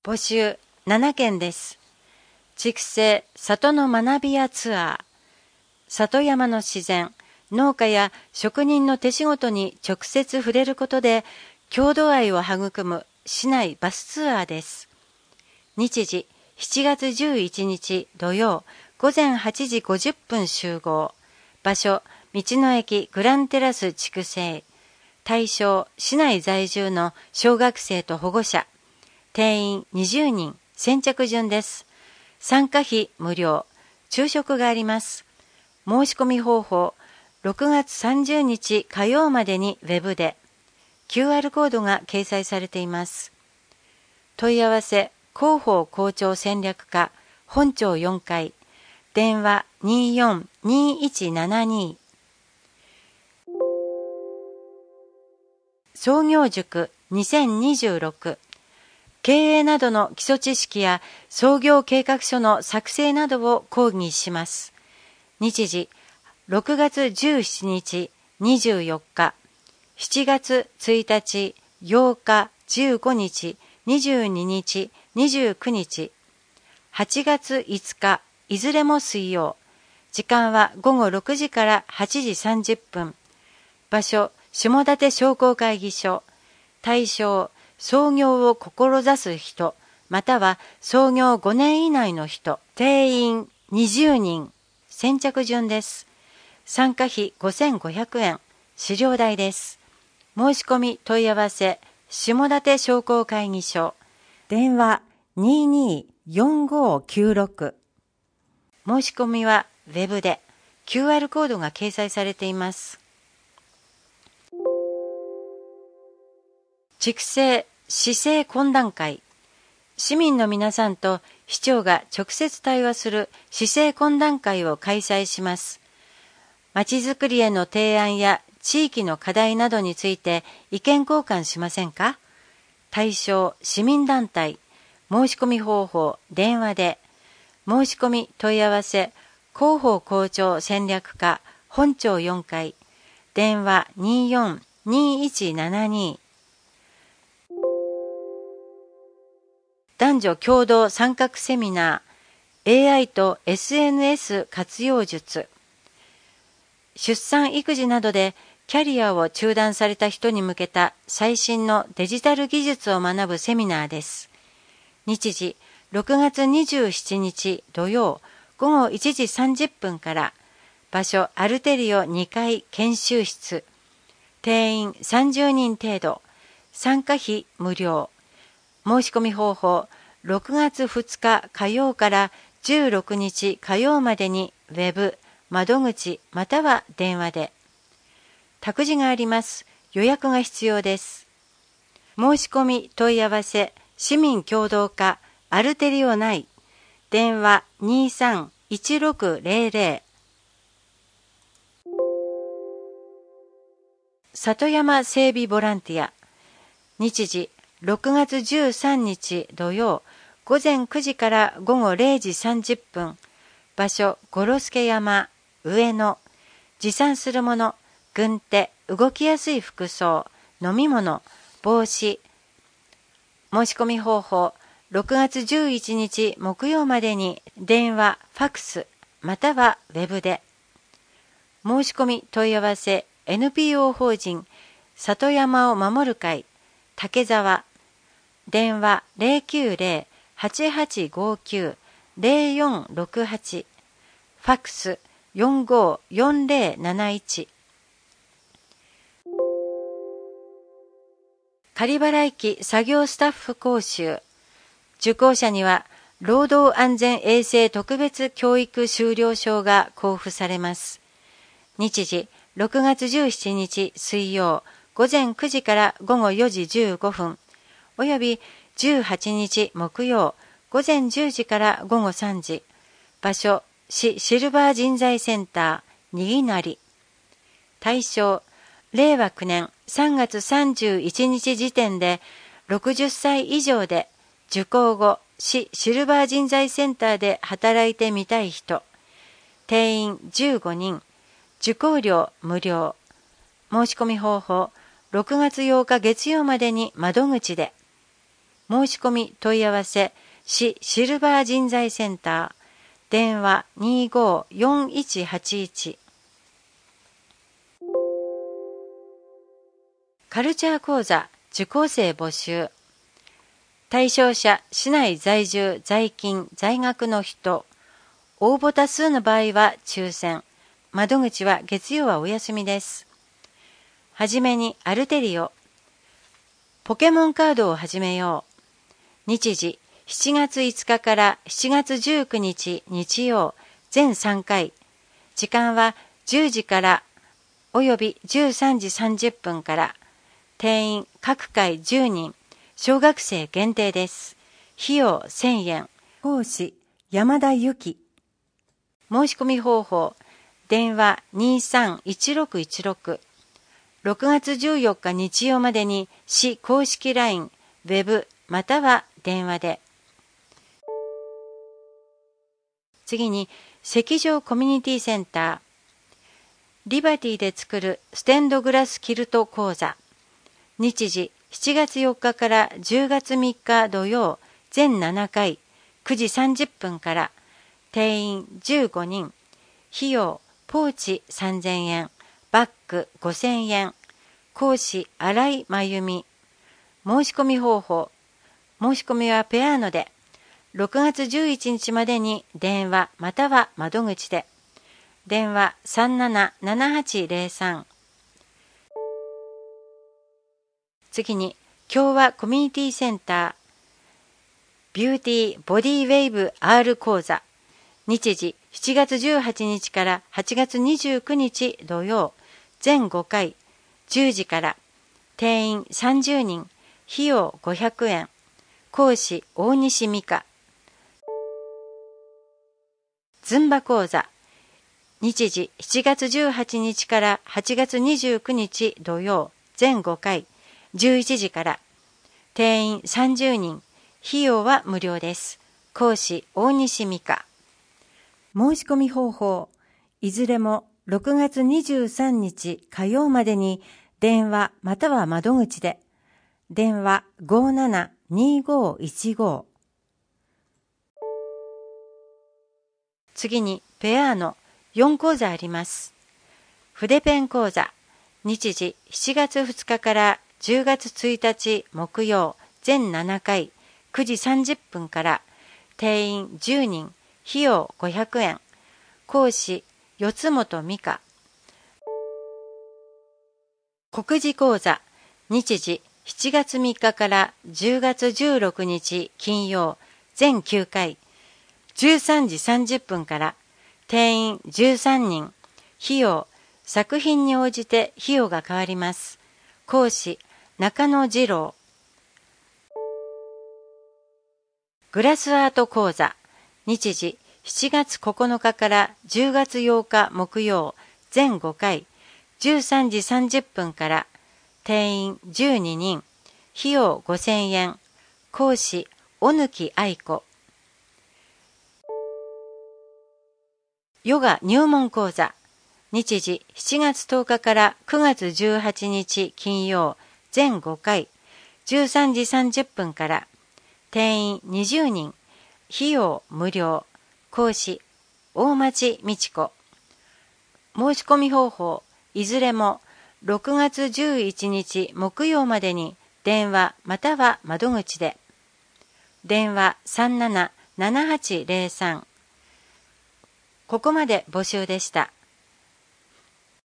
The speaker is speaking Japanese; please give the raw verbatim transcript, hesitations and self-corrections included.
募集ななけんです。畜生里の学びやツアー、里山の自然、農家や職人の手仕事に直接触れることで郷土愛を育む市内バスツアーです。日時しちがつじゅういちにち土曜午前はちじごじゅっぷん集合。場所道の駅グランテラス畜生。対象市内在住の小学生と保護者。定員にじゅうにん、先着順です。参加費無料、昼食があります。申し込み方法、ろくがつさんじゅうにち火曜までにウェブで キューアール コードが掲載されています。問い合わせ広報校長戦略課本町よんかい、電話 にーよんにーいちななに。創業塾にせんにじゅうろく、経営などの基礎知識や創業計画書の作成などを講義します。日時ろくがつじゅうしちにち、にじゅうよっか、しちがつついたち、ようか、じゅうごにち、にじゅうににち、にじゅうくにち、はちがついつか、いずれも水曜。時間はごごろくじからはちじさんじゅっぷん。場所、下館商工会議所。対象、創業を志す人、または創業ごねん以内の人。定員にじゅうにん、先着順です。参加費ごせんごひゃくえん、資料代です。申し込み問い合わせ、下館商工会議所。電話にーにーよんごきゅうろく。申し込みはウェブで キューアール コードが掲載されています。畜生市政懇談会。市民の皆さんと市長が直接対話する市政懇談会を開催します。まちづくりへの提案や地域の課題などについて意見交換しませんか？対象市民団体。申し込み方法電話で。申し込み問い合わせ広報校長戦略課本町よんかい、電話にーよんにーいちななに。男女共同参画セミナー エーアイ と エスエヌエス 活用術。出産育児などでキャリアを中断された人に向けた最新のデジタル技術を学ぶセミナーです。日時ろくがつにじゅうしちにち土曜ごごいちじさんじゅっぷんから。場所アルテリオにかい研修室。定員さんじゅうにん程度。参加費無料。申し込み方法、ろくがつふつか火曜からじゅうろくにち火曜までにウェブ、窓口または電話で。託児があります。予約が必要です。申し込み問い合わせ、市民共同課アルテリオ内。電話にーさんいちろくぜろぜろ。里山整備ボランティア。日時ろくがつじゅうさんにち土曜ごぜんくじからごごれいじさんじゅっぷん。場所ごろすけ山上野。持参するもの軍手、動きやすい服装、飲み物、帽子。申し込み方法ろくがつじゅういちにち木曜までに電話、ファクスまたはウェブで。申し込み問い合わせ エヌピーオー 法人里山を守る会竹沢。電話 ゼロきゅうゼロ はちはちごきゅう ゼロよんろくはち。ファクスよんごよんぜろなないち。仮払い機作業スタッフ講習。受講者には労働安全衛生特別教育修了証が交付されます。日時ろくがつじゅうしちにち水曜ごぜんくじからごごよじじゅうごふんおよびじゅうはちにち木曜ごぜんじゅうじからごごさんじ。場所市シルバー人材センターにぎなり。対象れいわきゅうねんさんがつさんじゅういちにち時点でろくじゅっさい以上で受講後市シルバー人材センターで働いてみたい人。定員じゅうごにん。受講料無料。申し込み方法ろくがつようか月曜までに窓口で。 申し込み問い合わせ、市シルバー人材センター、電話 にーごーよんいちはちいち。カルチャー講座受講生募集。対象者、市内在住、在勤、在学の人。応募多数の場合は抽選。窓口は月曜はお休みです。はじめにアルテリオ。ポケモンカードを始めよう。日時、しちがついつかからしちがつじゅうくにち日曜、全さんかい。時間はじゅうじからおよびじゅうさんじさんじゅっぷんから。定員各回じゅうにん。小学生限定です。費用せんえん。講師、山田由紀。申し込み方法。電話 にーさんいちろくいちろく。ろくがつじゅうよっか日曜までに市公式 ライン、ウェブまたは電話で。次に、石上コミュニティセンター。リバティで作るステンドグラスキルト講座。日時、しちがつよっかからじゅうがつみっか土曜、全ななかい、くじさんじゅっぷんから。定員じゅうごにん。費用、ポーチさんぜんえん、バッグごせんえん。講師、新井真由美。申し込み方法。申し込みはペアーノで。ろくがつじゅういちにちまでに電話または窓口で。電話 さんななななはちゼロさん。次に、共和コミュニティセンター。ビューティーボディウェーブ R 講座。日時、しちがつじゅうはちにちからはちがつにじゅうくにち土曜、全ごかい、じゅうじから。定員さんじゅうにん。費用ごひゃくえん。講師、大西美香。ズンバ講座。日時、しちがつじゅうはちにちからはちがつにじゅうくにち土曜、全ごかい、じゅういちじから。定員さんじゅうにん。費用は無料です。講師、大西美香。申し込み方法。いずれもろくがつにじゅうさんにち火曜までに電話または窓口で。電話 ごーななにーごーいちご。次にペアーノよん講座あります。筆ペン講座。日時しちがつふつかからじゅうがつついたち木曜、全ななかい、くじさんじゅっぷんから。定員じゅうにん。費用ごひゃくえん。講師、四本美香。国字講座。日時、しちがつみっかからじゅうがつじゅうろくにち金曜、全きゅうかい、じゅうさんじさんじゅっぷんから。定員じゅうさんにん。費用、作品に応じて費用が変わります。講師、中野二郎。グラスアート講座。日時、しちがつここのかからじゅうがつようか木曜、全ごかい、じゅうさんじさんじゅっぷんから。定員じゅうににん。費用ごせんえん。講師、小貫愛子。ヨガ入門講座。日時、しちがつとおかからくがつじゅうはちにち金曜、全ごかい、じゅうさんじさんじゅっぷんから。定員にじゅうにん。費用無料。講師、大町美智子。申し込み方法。いずれもろくがつじゅういちにち木曜までに電話または窓口で。電話 さんななななはちゼロさん。ここまで募集でした。